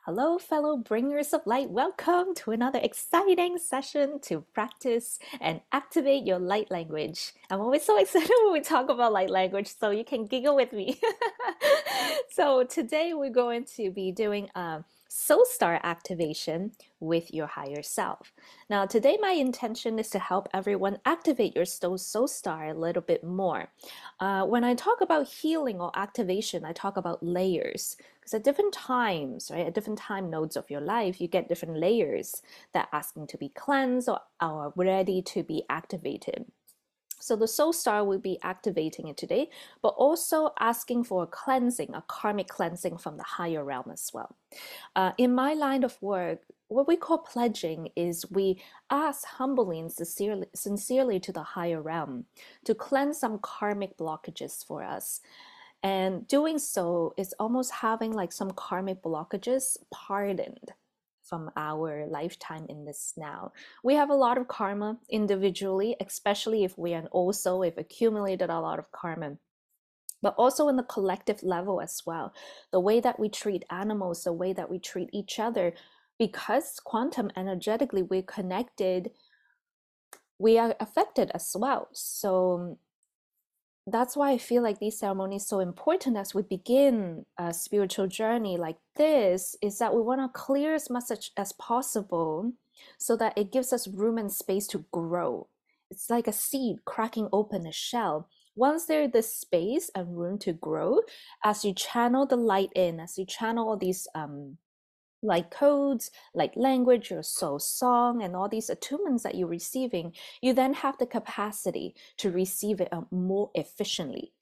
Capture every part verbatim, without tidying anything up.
Hello, fellow bringers of light. Welcome to another exciting session to practice and activate your light language. I'm always so excited when we talk about light language, so you can giggle with me. So, today we're going to be doing a soul star activation with your higher self. Now, today my intention is to help everyone activate your soul soul star a little bit more. Uh, when I talk about healing or activation, I talk about layers. Because at different times, right, at different time nodes of your life, you get different layers that are asking to be cleansed or are ready to be activated. So the soul star will be activating it today, but also asking for a cleansing, a karmic cleansing from the higher realm as well. Uh, in my line of work, what we call pledging is we ask humbly and sincerely, sincerely to the higher realm to cleanse some karmic blockages for us. And doing so is almost having like some karmic blockages pardoned from our lifetime in this now. We have a lot of karma individually, especially if we are also we've accumulated a lot of karma, but also in the collective level as well. The way that we treat animals, the way that we treat each other, because quantum energetically we're connected, we are affected as well. So that's why I feel like these ceremonies so important as we begin a spiritual journey like this, is that we want to clear as much as possible so that it gives us room and space to grow. It's like a seed cracking open a shell. Once there is this space and room to grow, as you channel the light in, as you channel all these um, like codes, like language, your soul song, and all these attunements that you're receiving, you then have the capacity to receive it uh, more efficiently.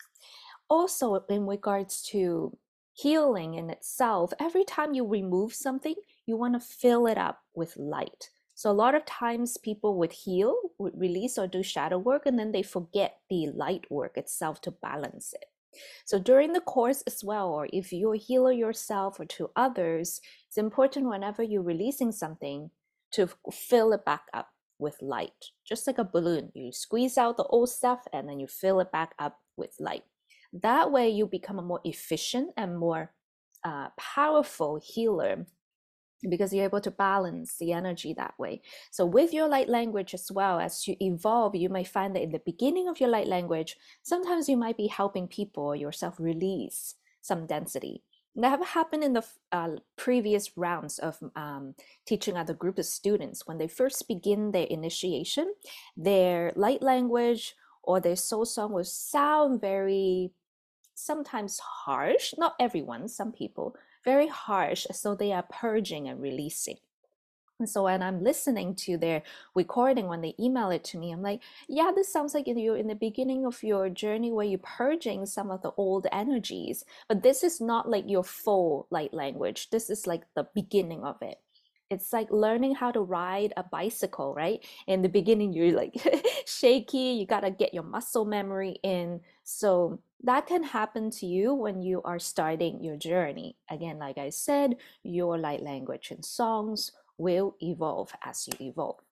Also, in regards to healing in itself, every time you remove something, you want to fill it up with light. So a lot of times people would heal, would release or do shadow work, and then they forget the light work itself to balance it. So during the course as well, or if you're a healer yourself or to others, it's important whenever you're releasing something to fill it back up with light. Just like a balloon, you squeeze out the old stuff and then you fill it back up with light. That way you become a more efficient and more uh, powerful healer because you're able to balance the energy that way. So with your light language as well, as you evolve, you might find that in the beginning of your light language, sometimes you might be helping people or yourself release some density. And that have happened in the uh, previous rounds of um, teaching other group of students. When they first begin their initiation, their light language or their soul song will sound very sometimes harsh, not everyone, some people, very harsh, so they are purging and releasing. And so when I'm listening to their recording, when they email it to me, I'm like, yeah, this sounds like you're in the beginning of your journey where you're purging some of the old energies, but this is not like your full light language. This is like the beginning of it. It's like learning how to ride a bicycle, right? In the beginning, you're like shaky, you gotta get your muscle memory in. So that can happen to you when you are starting your journey. Again, like I said, your light language and songs will evolve as you evolve.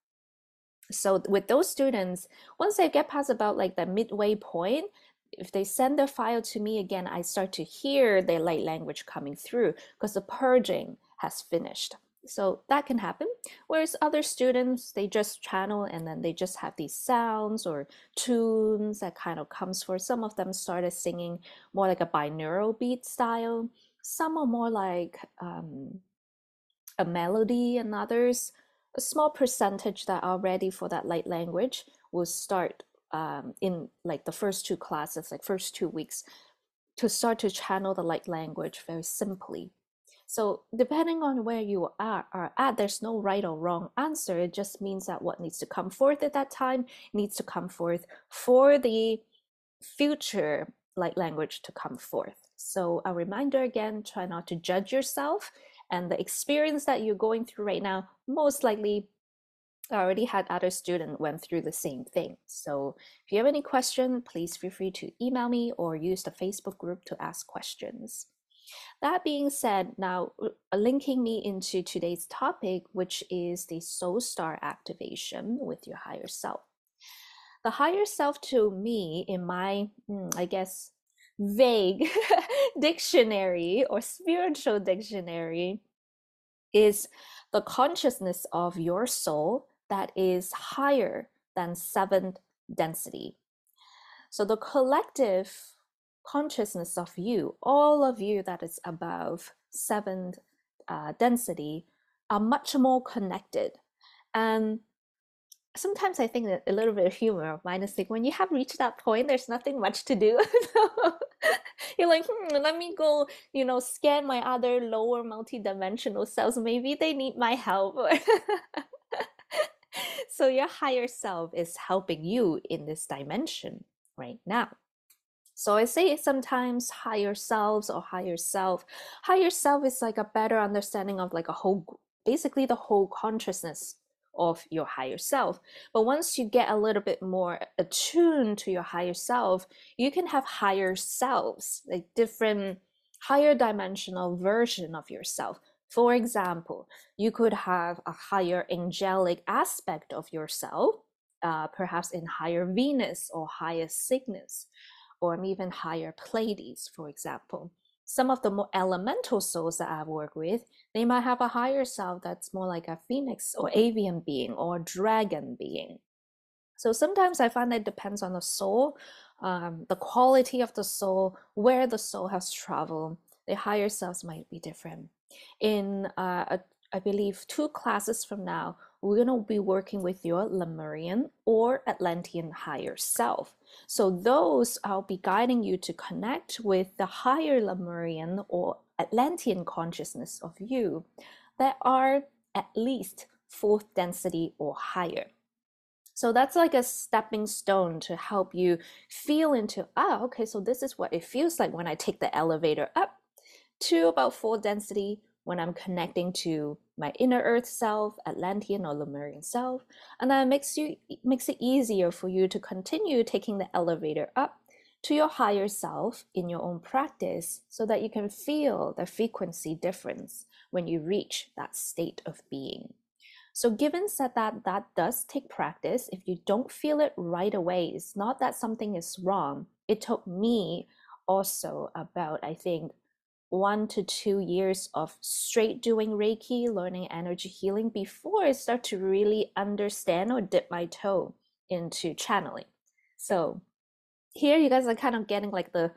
So with those students, once they get past about like the midway point, if they send their file to me again, I start to hear their light language coming through because the purging has finished. So that can happen. Whereas other students, they just channel and then they just have these sounds or tunes that kind of comes for. Some of them started singing more like a binaural beat style. Some are more like um, a melody, and others, a small percentage that are ready for that light language will start um, in like the first two classes, like first two weeks, to start to channel the light language very simply. So depending on where you are, are at, there's no right or wrong answer. It just means that what needs to come forth at that time needs to come forth for the future light language to come forth. So a reminder again, try not to judge yourself, and the experience that you're going through right now, most likely I already had other students went through the same thing. So if you have any question, please feel free to email me or use the Facebook group to ask questions. That being said, now uh, linking me into today's topic, which is the soul star activation with your higher self. The higher self to me, in my, mm, I guess, vague dictionary or spiritual dictionary, is the consciousness of your soul that is higher than seventh density. So the collective consciousness of you, all of you that is above seventh uh, density, are much more connected. And sometimes I think that a little bit of humor of mine is like, when you have reached that point, there's nothing much to do. You're like, hmm, let me go, you know, scan my other lower multi-dimensional selves. Maybe they need my help. So your higher self is helping you in this dimension right now. So I say sometimes higher selves or higher self. Higher self is like a better understanding of like a whole, basically the whole consciousness of your higher self. But once you get a little bit more attuned to your higher self, you can have higher selves, like different higher dimensional version of yourself. For example, you could have a higher angelic aspect of yourself, uh, perhaps in higher Venus or higher Cygnus, or even higher Pleiades, for example. Some of the more elemental souls that I've worked with, they might have a higher self that's more like a phoenix or avian being or a dragon being. So sometimes I find that it depends on the soul, um, the quality of the soul, where the soul has traveled. The higher selves might be different. In, uh, a, I believe, two classes from now, we're going to be working with your Lemurian or Atlantean higher self. So those I'll be guiding you to connect with the higher Lemurian or Atlantean consciousness of you that are at least fourth density or higher. So that's like a stepping stone to help you feel into, ah, okay, so this is what it feels like when I take the elevator up to about fourth density, when I'm connecting to my inner earth self, Atlantean or Lemurian self. And that makes you makes it easier for you to continue taking the elevator up to your higher self in your own practice, so that you can feel the frequency difference when you reach that state of being. So given that, that that does take practice, if you don't feel it right away, it's not that something is wrong. It took me also about, I think, one to two years of straight doing Reiki, learning energy healing, before I start to really understand or dip my toe into channeling. So here you guys are kind of getting like the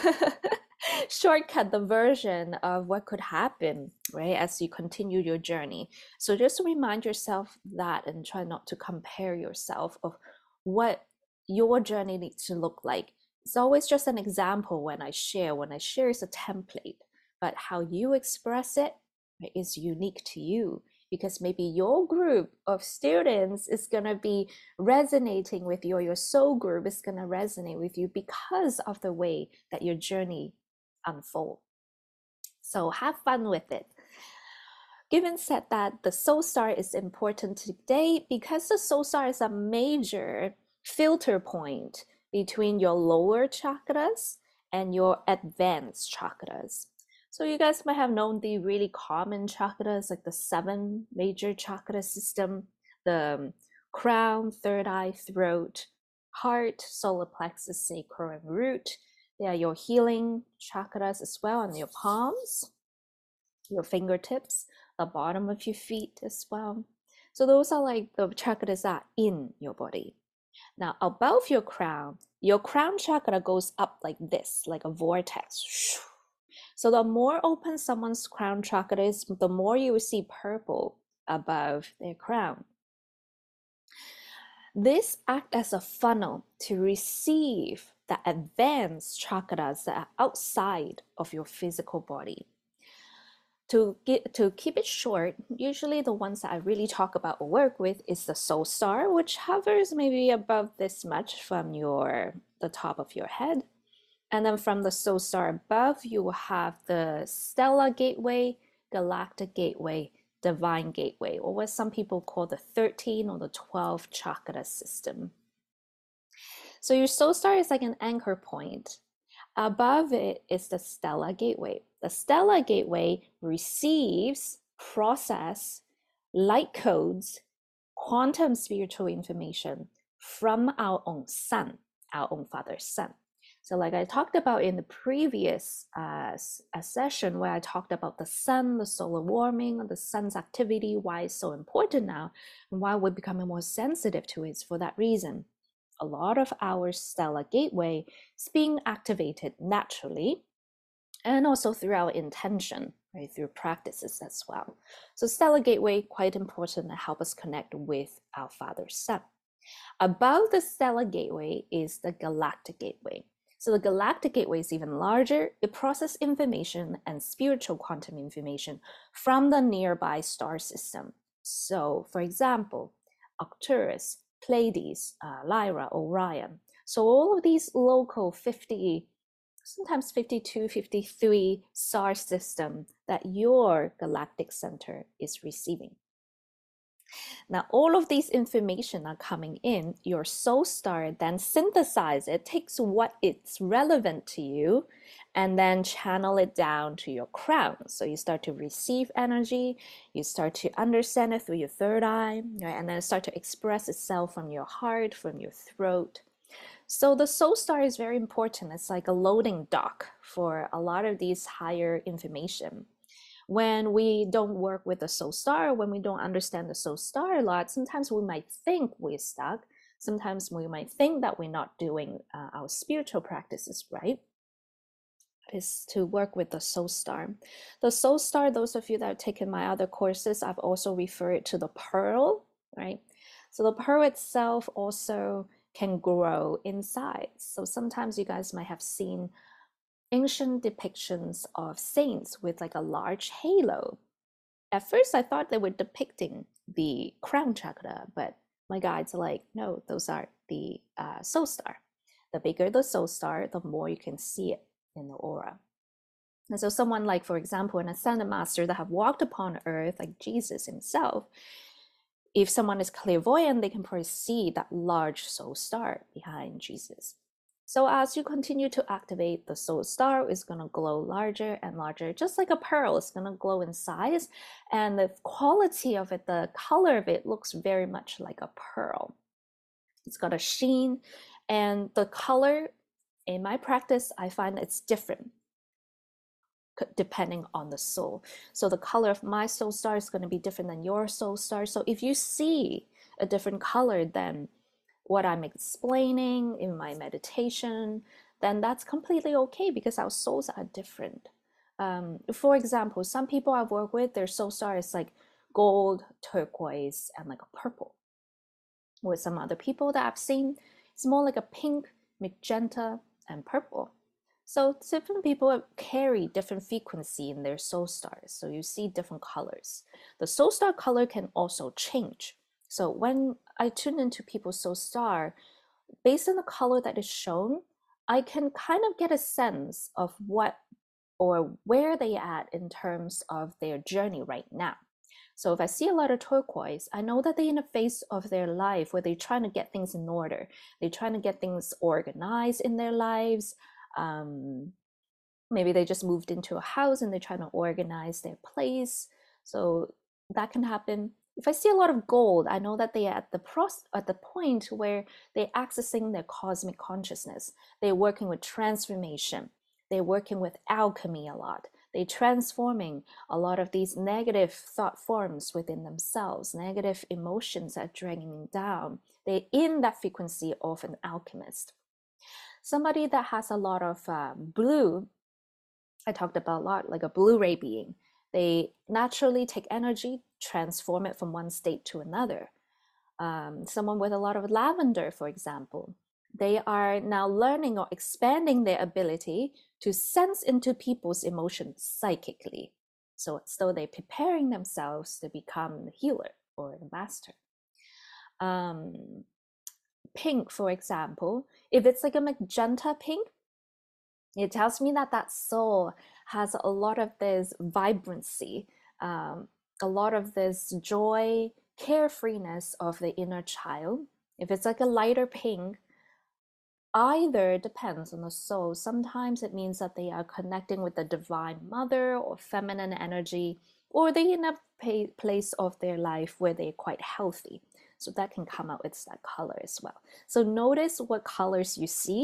shortcut, the version of what could happen, right, as you continue your journey. So just remind yourself that, and try not to compare yourself of what your journey needs to look like. It's always just an example when I share. When I share is a template, but how you express it, right, is unique to you, because maybe your group of students is going to be resonating with you, or your soul group is going to resonate with you because of the way that your journey unfolds. So have fun with it. Given said that, the soul star is important today because the soul star is a major filter point between your lower chakras and your advanced chakras. So you guys might have known the really common chakras, like the seven major chakra system, the crown, third eye, throat, heart, solar plexus, sacral, and root. They are your healing chakras as well, on your palms, your fingertips, the bottom of your feet as well. So those are like the chakras that are in your body. Now above your crown, your crown chakra goes up like this, like a vortex. So the more open someone's crown chakra is, the more you will see purple above their crown. This acts as a funnel to receive the advanced chakras that are outside of your physical body. To get to keep it short, usually the ones that I really talk about or work with is the soul star, which hovers maybe above this much from your the top of your head. And then from the soul star above, you will have the stellar gateway, galactic gateway, divine gateway, or what some people call the thirteen or the twelve chakra system. So your soul star is like an anchor point. Above it is the stellar gateway. The stellar gateway receives, process, light codes, quantum spiritual information from our own sun, our own Father Sun. So like I talked about in the previous uh, session where I talked about the sun, the solar warming, the sun's activity, why it's so important now, and why we're becoming more sensitive to it, for that reason. A lot of our stellar gateway is being activated naturally and also through our intention, right, through practices as well. So stellar gateway, quite important to help us connect with our Father Sun. Above the stellar gateway is the galactic gateway. So the galactic gateway is even larger. It processes information and spiritual quantum information from the nearby star system. So for example, Arcturus, Pleiades, uh, Lyra, Orion. So all of these local fifty, sometimes fifty-two, fifty-three star system that your galactic center is receiving. Now, all of these information are coming in, your soul star then synthesize it, takes what it's relevant to you, and then channel it down to your crown. So you start to receive energy, you start to understand it through your third eye, right? And then start to express itself from your heart, from your throat. So the soul star is very important. It's like a loading dock for a lot of these higher information. When we don't work with the soul star, when we don't understand the soul star a lot, sometimes we might think we're stuck. Sometimes we might think that we're not doing uh, our spiritual practices right. Is to work with the soul star. The soul star, those of you that have taken my other courses, I've also referred to the pearl, right? So the pearl itself also can grow inside. So sometimes you guys might have seen ancient depictions of saints with like a large halo. At first, I thought they were depicting the crown chakra, but my guides are like, no, those are the uh, soul star. The bigger the soul star, the more you can see it in the aura. And so someone like, for example, an ascended master that have walked upon earth, like Jesus himself, if someone is clairvoyant, they can probably see that large soul star behind Jesus. So as you continue to activate, the soul star is going to glow larger and larger, just like a pearl. It's going to glow in size, and the quality of it, the color of it, looks very much like a pearl. It's got a sheen, and the color, in my practice, I find it's different depending on the soul. So the color of my soul star is going to be different than your soul star. So if you see a different color than what I'm explaining in my meditation, then that's completely okay, because our souls are different. Um, for example, some people I've worked with, their soul star is like gold, turquoise, and like a purple. With some other people that I've seen, it's more like a pink, magenta, and purple. So different people carry different frequency in their soul stars. So you see different colors. The soul star color can also change. So when I tune into people's soul star, based on the color that is shown, I can kind of get a sense of what or where they at in terms of their journey right now. So if I see a lot of turquoise, I know that they're in a phase of their life where they're trying to get things in order. They're trying to get things organized in their lives. Um, maybe they just moved into a house and they're trying to organize their place. So that can happen. If I see a lot of gold, I know that they are at the pros- at the point where they're accessing their cosmic consciousness. They're working with transformation. They're working with alchemy a lot. They're transforming a lot of these negative thought forms within themselves, negative emotions that are dragging them down. They're in that frequency of an alchemist. Somebody that has a lot of uh, blue, I talked about a lot, like a Blu-ray being. They naturally take energy, transform it from one state to another. Um, someone with a lot of lavender, for example, they are now learning or expanding their ability to sense into people's emotions psychically. So, so they're preparing themselves to become the healer or the master. Um, pink, for example, if it's like a magenta pink, it tells me that that soul has a lot of this vibrancy, um, a lot of this joy, carefreeness of the inner child. If it's like a lighter pink, either depends on the soul. Sometimes it means that they are connecting with the divine mother or feminine energy, or they're in a place of their life where they're quite healthy. So that can come out with that color as well. So notice what colors you see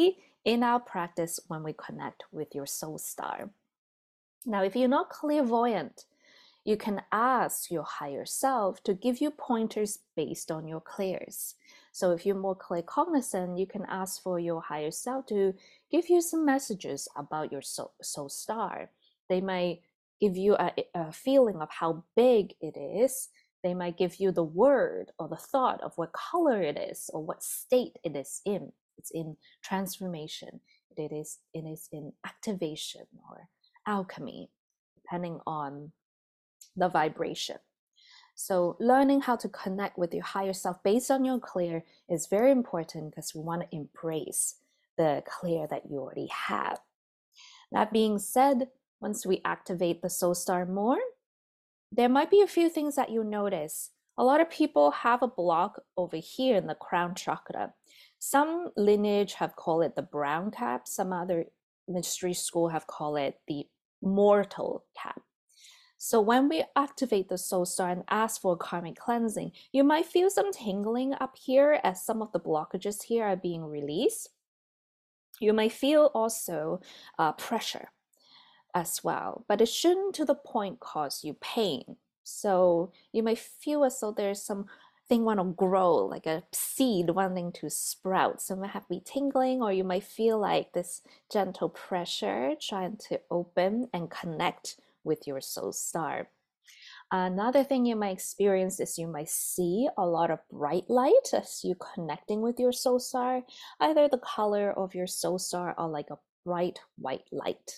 in our practice when we connect with your soul star. Now, if you're not clairvoyant, you can ask your higher self to give you pointers based on your clairs. So if you're more claircognizant, you can ask for your higher self to give you some messages about your soul, soul star. They might give you a, a feeling of how big it is. They might give you the word or the thought of what color it is or what state it is in. It's in transformation. It is, it is in activation or alchemy, depending on the vibration. So learning how to connect with your higher self based on your clair is very important because we want to embrace the clair that you already have. That being said, once we activate the soul star more, there might be a few things that you notice. A lot of people have a block over here in the crown chakra. Some lineage have called it the brown cap. Some other mystery school have called it the mortal cap. So when we activate the soul star and ask for karmic cleansing, you might feel some tingling up here as some of the blockages here are being released. You might feel also uh, pressure as well, but it shouldn't to the point cause you pain. So you might feel as though there's some thing want to grow, like a seed wanting to sprout. So it might have to be tingling, or you might feel like this gentle pressure trying to open and connect with your soul star. Another thing you might experience is you might see a lot of bright light as you connecting with your soul star, either the color of your soul star or like a bright white light.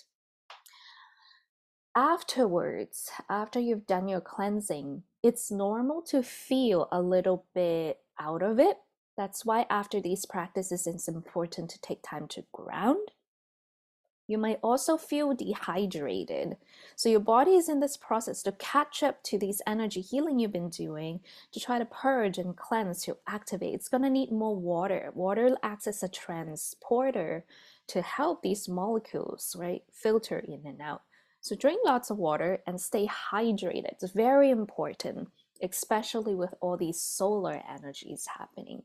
Afterwards, after you've done your cleansing, it's normal to feel a little bit out of it. That's why after these practices, it's important to take time to ground. You might also feel dehydrated. So your body is in this process to catch up to these energy healing you've been doing, to try to purge and cleanse, to activate. It's going to need more water. Water acts as a transporter to help these molecules, right, filter in and out. So drink lots of water and stay hydrated. It's very important, especially with all these solar energies happening.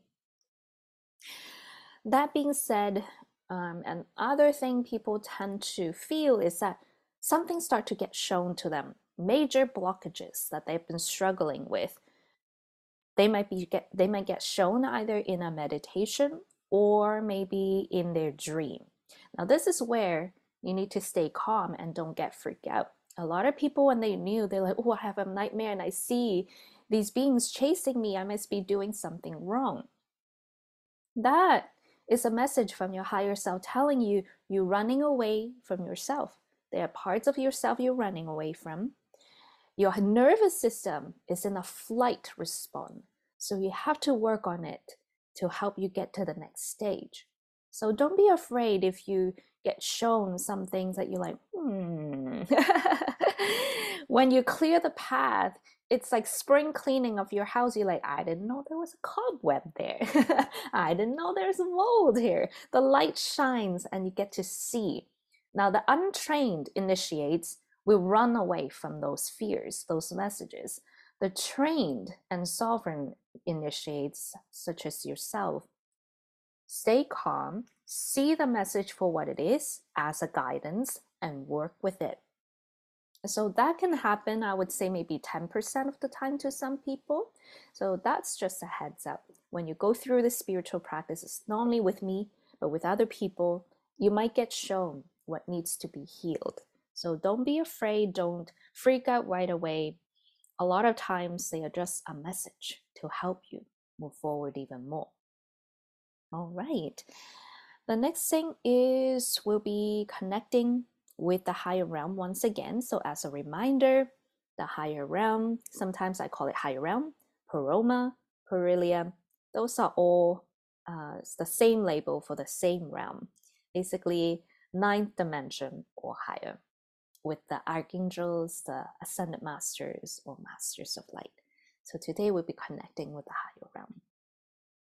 That being said, Um, and other thing people tend to feel is that something start to get shown to them, major blockages that they've been struggling with. They might be get they might get shown either in a meditation or maybe in their dream. Now this is where you need to stay calm and don't get freaked out. A lot of people, when they knew, they're like, oh, I have a nightmare and I see these beings chasing me, I must be doing something wrong. That is a message from your higher self telling you you're running away from yourself. There are parts of yourself you're running away from. Your nervous system is in a flight response. So you have to work on it to help you get to the next stage. So don't be afraid if you get shown some things that you're like, hmm. When you clear the path, it's like spring cleaning of your house. You're like, I didn't know there was a cobweb there. I didn't know there's mold here. The light shines and you get to see. Now, the untrained initiates will run away from those fears, those messages. The trained and sovereign initiates, such as yourself, stay calm, see the message for what it is as a guidance, and work with it. So that can happen, I would say, maybe ten percent of the time to some people. So that's just a heads up. When you go through the spiritual practices, not only with me, but with other people, you might get shown what needs to be healed. So don't be afraid, don't freak out right away. A lot of times they are just a message to help you move forward even more. All right. The next thing is we'll be connecting with the higher realm once again. So as a reminder, the higher realm, sometimes I call it higher realm, Paroma, Perilia, those are all uh, the same label for the same realm, basically ninth dimension or higher, with the archangels, the ascended masters or masters of light. So today we'll be connecting with the higher realm.